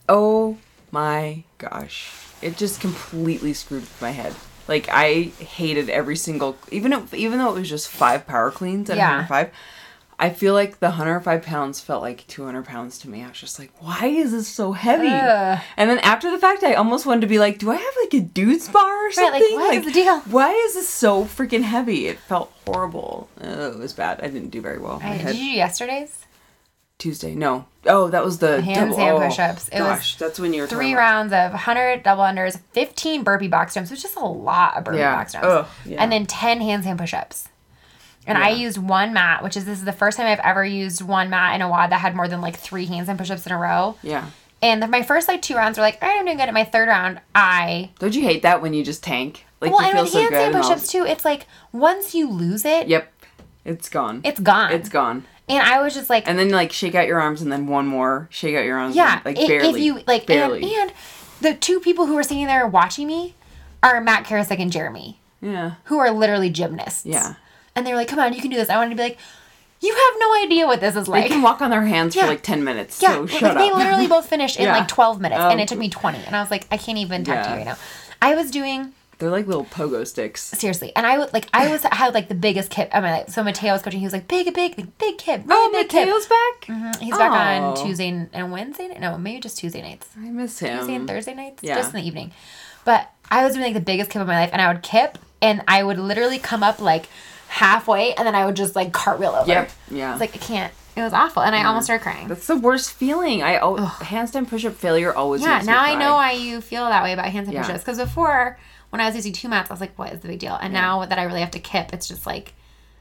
Oh my gosh. It just completely screwed with my head. Like, I hated every single... Even though it was just 5 power cleans at 105, I feel like the 105 pounds felt like 200 pounds to me. I was just like, why is this so heavy? Ugh. And then after the fact, I almost wanted to be like, do I have like a dude's bar or something? like, what is the deal? Why is this so freaking heavy? It felt horrible. It was bad. I didn't do very well. My Did head. you do yesterday's? Tuesday. No. Oh, that was the Handstand double, push-ups. It was gosh, that's when you were 3 talking rounds of 100 double unders, 15 burpee box jumps, which is a lot of burpee box jumps. Ugh, yeah. And then 10 handstand push-ups. And I used one mat, this is the first time I've ever used one mat in a WOD that had more than like 3 handstand push-ups in a row. Yeah. And my first like 2 rounds were like, all right, I'm doing good. At my 3rd round, Don't you hate that when you just tank? Like, well, you and feel with so good. handstand and all- push-ups too, it's like once you lose it, Yep. It's gone. it's gone. It's gone. And I was just like, And then, like, shake out your arms and then one more. Shake out your arms. yeah, And, like, if barely. you like, barely. and the 2 people who were sitting there watching me are Matt Karasek and Jeremy, Yeah. who are literally gymnasts. Yeah. And they were like, come on, you can do this. I wanted to be like, you have no idea what this is They like. can walk on their hands Yeah. for, like, 10 minutes. Yeah, So like, shut they up. literally both finished in Yeah. like 12 minutes, and Oh. it took me 20. And I was like, I can't even talk to Yeah. you right now. I was doing, They're like little pogo sticks. seriously, and I had like the biggest kip on my life. So Mateo was coaching, he was like, big kip, really Oh, big kip. Mateo's back? He's back on Oh. Tuesday and Wednesday. No, maybe just Tuesday nights. I miss him. Tuesday and Thursday nights, Yeah. just in the evening. But I was doing like the biggest kip of my life, and I would kip, and I would literally come up like halfway, and then I would just like cartwheel over. Yep. Yeah. It's like I can't. It was awful, and I almost started crying. That's the worst feeling. Handstand push-up failure always Yeah, makes now me I cry. know why you feel that way about handstand Yeah. push-ups. Because before, when I was using 2 mats, I was like, what is the big deal? And now that I really have to kip, it's just like,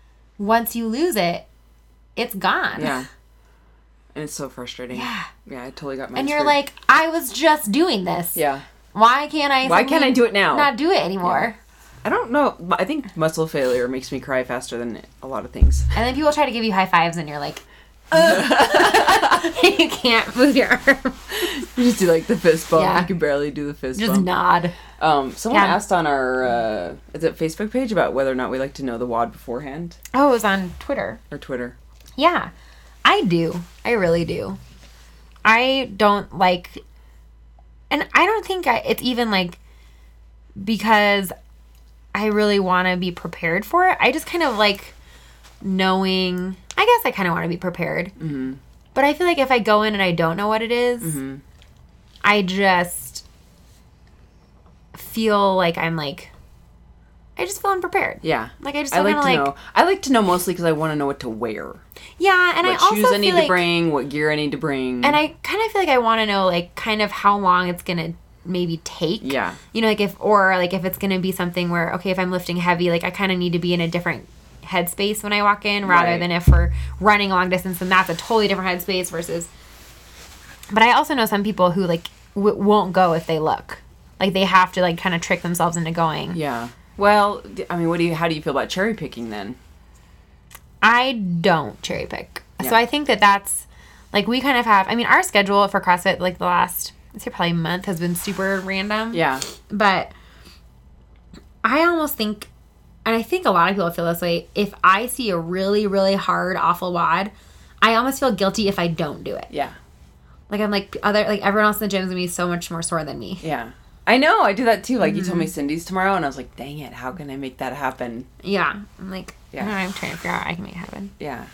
once you lose it, it's gone. Yeah. And it's so frustrating. Yeah. Yeah, I totally got my And you're like, I was just doing this. Yeah. Why can't I? Why can't I do it now? Not do it anymore. I don't know. I think muscle failure makes me cry faster than a lot of things. And then people try to give you high fives, and you're like, you can't move your arm. You just do like the fist bump. Yeah. You can barely do the fist Just bump. nod. Someone Yeah. asked on our is it Facebook page about whether or not we like to know the WOD beforehand Oh, it was on Twitter. or Twitter. Yeah, I do. I really do. I don't like, and I don't think it's even like because I really want to be prepared for it. I just kind of like knowing. I guess I kind of want to be prepared. Mm-hmm. But I feel like if I go in and I don't know what it is, Mm-hmm. I just feel like I just feel unprepared. Yeah. Like I just I don't like kinda to know. I like to know mostly because I want to know what to wear, Yeah, and what I also shoes I need feel to like, bring, what gear I need to bring. and I kind of feel like I want to know like kind of how long it's gonna maybe take. Yeah. You know, like if it's gonna be something where okay, if I'm lifting heavy, like I kind of need to be in a different headspace when I walk in, rather Right. than if we're running long distance, and that's a totally different headspace versus. But I also know some people who like won't go if they look like they have to like kind of trick themselves into going. Yeah. Well, I mean, how do you feel about cherry picking then? I don't cherry pick. Yeah. So I think that's like we kind of have, I mean, our schedule for CrossFit like the last, I'd say probably month has been super random. Yeah. But I almost think, and I think a lot of people feel this way, if I see a really, really hard, awful WOD, I almost feel guilty if I don't do it. Yeah. Like, I'm like, everyone else in the gym is going to be so much more sore than me. Yeah. I know. I do that too. Like, you told me Cindy's tomorrow, and I was like, dang it, how can I make that happen? Yeah. I'm like, Yeah. I'm trying to figure out how I can make it happen. Yeah.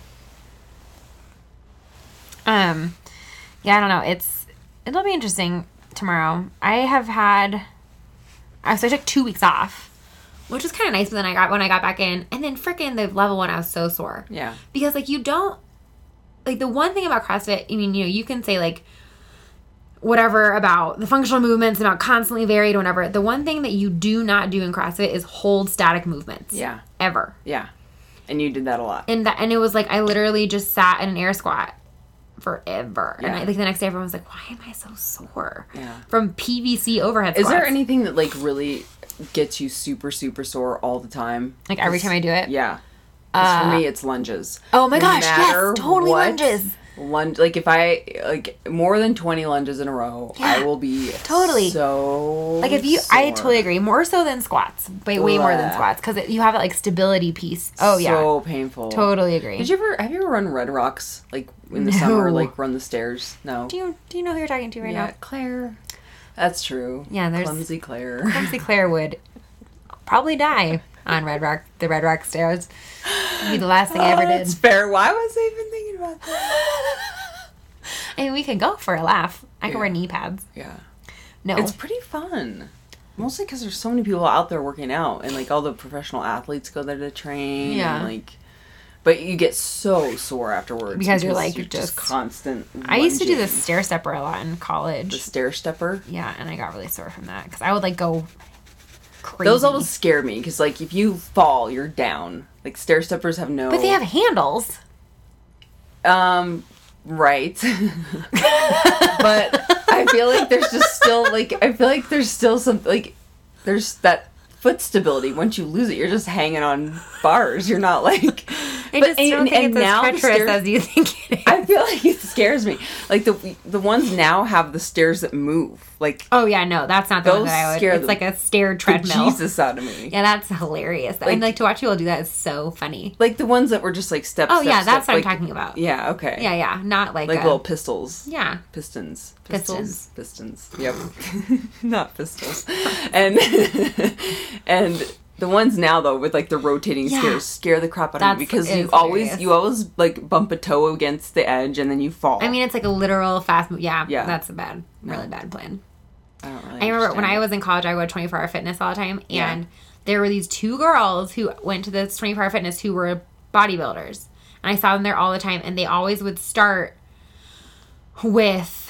Yeah, I don't know. It'll be interesting tomorrow. So I took 2 weeks off, which was kind of nice, but then when I got back in, and then freaking the level 1, I was so sore. Yeah. Because, like, you don't, like, the one thing about CrossFit, I mean, you know, you can say, like, whatever about the functional movements, about constantly varied or whatever. The one thing that you do not do in CrossFit is hold static movements. Yeah. Ever. Yeah. And you did that a lot. And it was like, I literally just sat in an air squat forever. Yeah. And the next day everyone was like, why am I so sore? Yeah. From PVC overhead Is squats. there anything that, like, really gets you super, super sore all the time? Like, every time I do it? Yeah. 'Cause for me, it's lunges. Oh my No gosh, matter yes, totally what, lunges. Like, if I, like, more than 20 lunges in a row, I will be Totally. so Like, I sore. totally agree. More so than squats. Way more than Blah. squats. Because you have that, like, stability piece. Oh, yeah. So painful. Totally agree. Have you ever run Red Rocks, like, in the No. summer, like, run the stairs? No. Do you know who you're talking to right Yeah, now? Claire. That's true. Yeah, there's- Clumsy Claire. Clumsy Claire would probably die on the Red Rock stairs. It'd be the last thing I ever did. That's fair. Why was I even thinking about that? I mean, we could go for a laugh. I could Yeah. wear knee pads. Yeah. No. It's pretty fun. Mostly because there's so many people out there working out, and, like, all the professional athletes go there to train. Yeah. And, like, but you get so sore afterwards Because you're, like, just constant. I used to do the lunging. stair stepper a lot in college. The stair stepper. Yeah, and I got really sore from that because I would, like, go crazy. Those always scare me because, like, if you fall, you're down. Like, stair steppers have no. But they have handles. Right. But I feel like there's just still, like, some, like, there's that foot stability. Once you lose it, you're just hanging on bars. You're not, like. I just don't think it's now the as treacherous stairs- as you think it is. I feel like it scares me. Like, the ones now have the stairs that move. Like, Oh, yeah, no, that's not the one Those that I would. scare It's the- like a stair the treadmill. Jesus out of me. Yeah, that's hilarious. And, like, to watch people do that is so funny. Like, the ones that were just, like, step, Oh, step, yeah, that's step, what like, I'm talking about. Yeah, okay. Yeah, yeah, not like Little pistols. Yeah. Pistons. Pistons. Pistons. Yep. Not pistols. And the ones now, though, with, like, the rotating Yeah. stairs scare the crap out of me because it's you always like bump a toe against the edge and then you fall. I mean, it's like a literal fast move. Yeah, Yeah. that's a really bad plan. I don't really I remember when understand I it. was in college, I would 24-hour fitness all the time, and Yeah. there were these 2 girls who went to this 24-hour fitness who were bodybuilders, and I saw them there all the time, and they always would start with,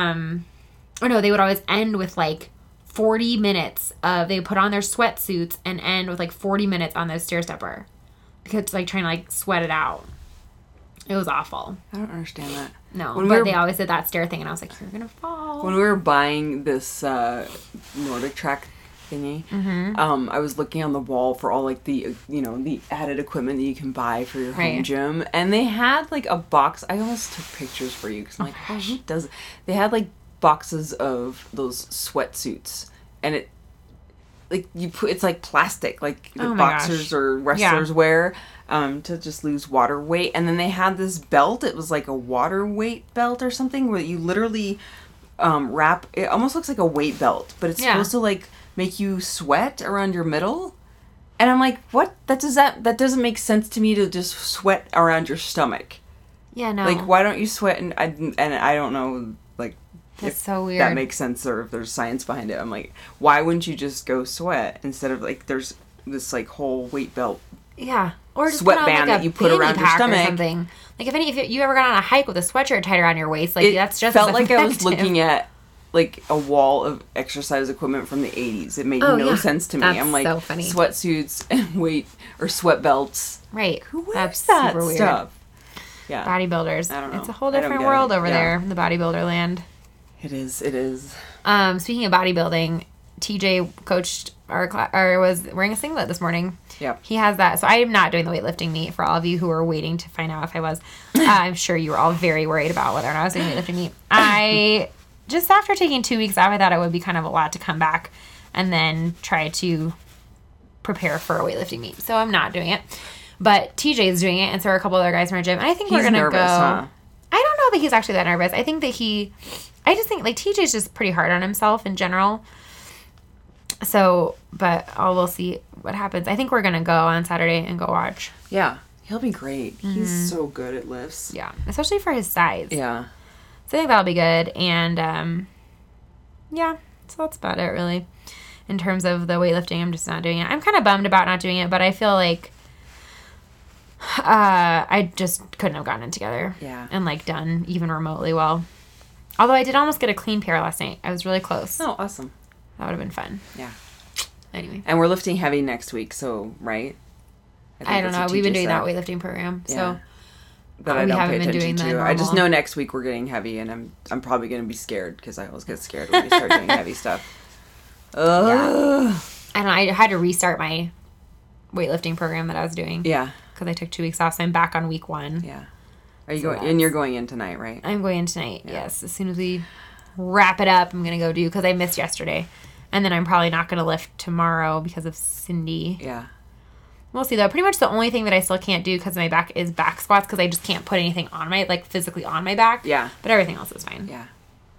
they would always end with, like, 40 minutes they would put on their sweatsuits and end with, like, 40 minutes on the stair stepper, because, like, trying to, like, sweat it out. It was awful. I don't understand that. No, When but we they were- always did that stair thing, and I was like, you're gonna fall. When we were buying this Nordic Track thingy, Mm-hmm. I was looking on the wall for all, like, the the added equipment that you can buy for your home Right. gym, and they had, like, a box. I almost took pictures for you because I'm like, oh, who does? They had, like, boxes of those sweatsuits, and it. Like, it's like plastic, like the Oh my boxers gosh. or wrestlers wear, to just lose water weight. And then they had this belt. It was like a water weight belt or something where you literally wrap. It almost looks like a weight belt, but it's Yeah. supposed to, like, make you sweat around your middle. And I'm like, what? That doesn't make sense to me to just sweat around your stomach. Yeah, no. Like, why don't you sweat? And I don't know, like. That's if so weird. that makes sense or if there's science behind it. I'm like, why wouldn't you just go sweat instead of, like, there's this, like, whole weight belt. Yeah, or just Sweat put on, band like, that a you put fanny around your pack or stomach. something. Like if you ever got on a hike with a sweatshirt tied around your waist, like It that's just felt as like I was effective. looking at, like, a wall of exercise equipment from the 80s. It made Oh, no yeah. sense to me. That's I'm like, so funny. sweatsuits and sweat belts. Right. Who wears That's that super weird. stuff? Yeah. Bodybuilders. I don't know. It's a whole I don't different get world it. over Yeah. there in the bodybuilder land. It is. Speaking of bodybuilding, TJ coached our class, or was wearing a singlet this morning. Yep. He has that. So I am not doing the weightlifting meet for all of you who are waiting to find out if I was. I'm sure you were all very worried about whether or not I was doing weightlifting meet. I, just after taking 2 weeks off, I thought it would be kind of a lot to come back and then try to prepare for a weightlifting meet. So I'm not doing it. But TJ is doing it, and so are a couple other guys from our gym. And I think we're He's gonna nervous, go. huh? I don't know that he's actually that nervous. I think that I just think like TJ's just pretty hard on himself in general. So, but we'll see what happens. I think we're gonna go on Saturday and go watch. Yeah, he'll be great. He's so good at lifts. Yeah, especially for his size. Yeah. So I think that'll be good. And yeah, so that's about it really. In terms of the weightlifting, I'm just not doing it. I'm kind of bummed about not doing it, but I feel like I just couldn't have gotten it together. Yeah. And like done even remotely well. Although I did almost get a clean pair last night. I was really close. Oh, awesome. That would have been fun. Yeah. Anyway. And we're lifting heavy next week, so, right? I don't know. We've been doing that weightlifting program, Yeah. so. But I we don't haven't pay been attention doing to the it. I just normal. know next week we're getting heavy, and I'm probably going to be scared because I always get scared when we start doing heavy stuff. Ugh. I don't know. I had to restart my weightlifting program that I was doing. Yeah. Because I took 2 weeks off, so I'm back on week 1. Yeah. Are you So going? And you're going in tonight, right? I'm going in tonight, Yeah. yes. As soon as we wrap it up, I'm going to go do, because I missed yesterday. And then I'm probably not going to lift tomorrow because of Cindy. Yeah. We'll see, though. Pretty much the only thing that I still can't do because of my back is back squats, because I just can't put anything on my, like, physically on my back. Yeah. But everything else is fine. Yeah.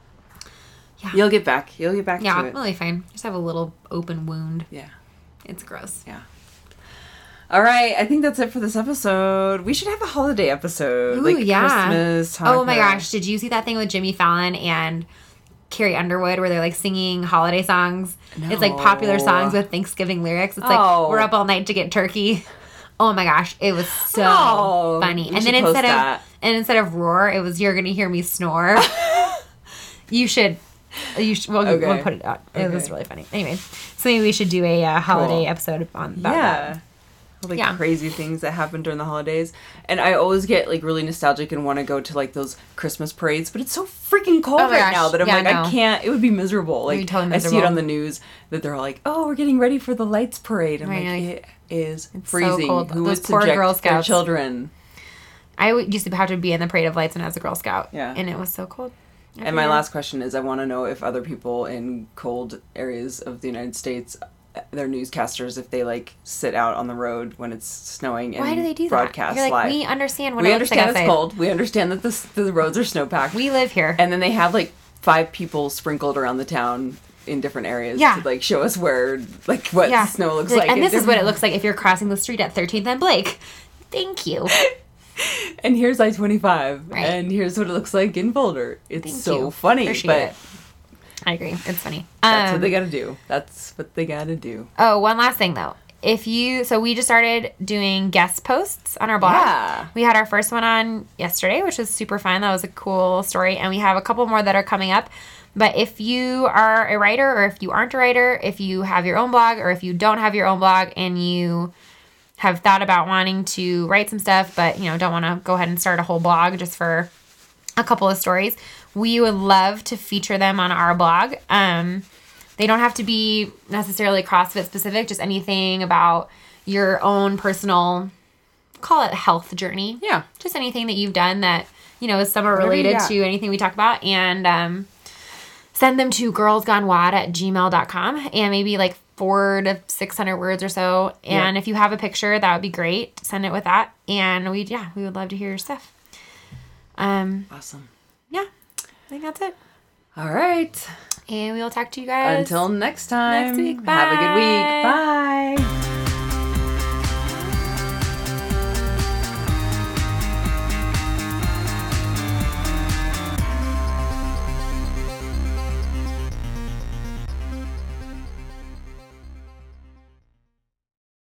Yeah. You'll get back. You'll get back Yeah, to it. really fine. Just have a little open wound. Yeah. It's gross. Yeah. All right. I think that's it for this episode. We should have a holiday episode. Ooh, like yeah. Christmas. Oh my Hanukkah. gosh. Did you see that thing with Jimmy Fallon and Carrie Underwood where they're like singing holiday songs? It's like popular No. songs with Thanksgiving lyrics. It's like, Oh. we're up all night to get turkey. Oh my gosh. It was so Oh, funny. we And should then post that. instead of roar, it was you're going to hear me snore. You should we'll Okay. put it out. It was Okay. really funny. Anyway, so maybe we should do a holiday episode on about that. Yeah. Like Yeah. crazy things that happen during the holidays. And I always get like really nostalgic and want to go to like those Christmas parades, but it's so freaking cold Oh my right gosh. now that I'm Yeah, like, I I know. can't, it would be miserable. Like be totally I see it miserable. on the news that they're all like, oh, we're getting ready for the lights parade. I'm Right, like, like, it is so freezing. cold. Who Those would poor subject Girl their Scouts. children? I used to have to be in the Parade of Lights when I was a Girl Scout. Yeah. And it was so cold. And my last question is, I want to know if other people in cold areas of the United States, their newscasters, if they like sit out on the road when it's snowing and Why do they do broadcast that? You're like, live. we understand what We it looks like understand it's outside. cold. We understand that the roads are snowpacked. We live here. And then they have like 5 people sprinkled around the town in different areas Yeah. to like show us where like what yeah. snow looks Like, like. and in this is what it different- looks like if you're crossing the street at 13th and Blake. Thank you. And here's I-25, Right. and here's what it looks like in Boulder. It's Thank so you. funny, Appreciate but it. I agree. It's funny. that's what they gotta do. That's what they gotta do. Oh, one last thing though. So we just started doing guest posts on our blog. Yeah. We had our first one on yesterday, which was super fun. That was a cool story. And we have a couple more that are coming up. But if you are a writer or if you aren't a writer, if you have your own blog or if you don't have your own blog and you have thought about wanting to write some stuff, but don't want to go ahead and start a whole blog just for a couple of stories, we would love to feature them on our blog. They don't have to be necessarily CrossFit specific, just anything about your own personal, call it health journey. Yeah. Just anything that you've done that, is somewhat Whatever you related got. to anything we talk about. And send them to girlsgonewad@gmail.com and maybe like 400 to 600 words or so. And Yeah. if you have a picture, that would be great. Send it with that. And we would love to hear your stuff. Awesome. Yeah, I think that's it. All right. And we will talk to you guys Until next time. next week. Have a good week. Bye. Bye.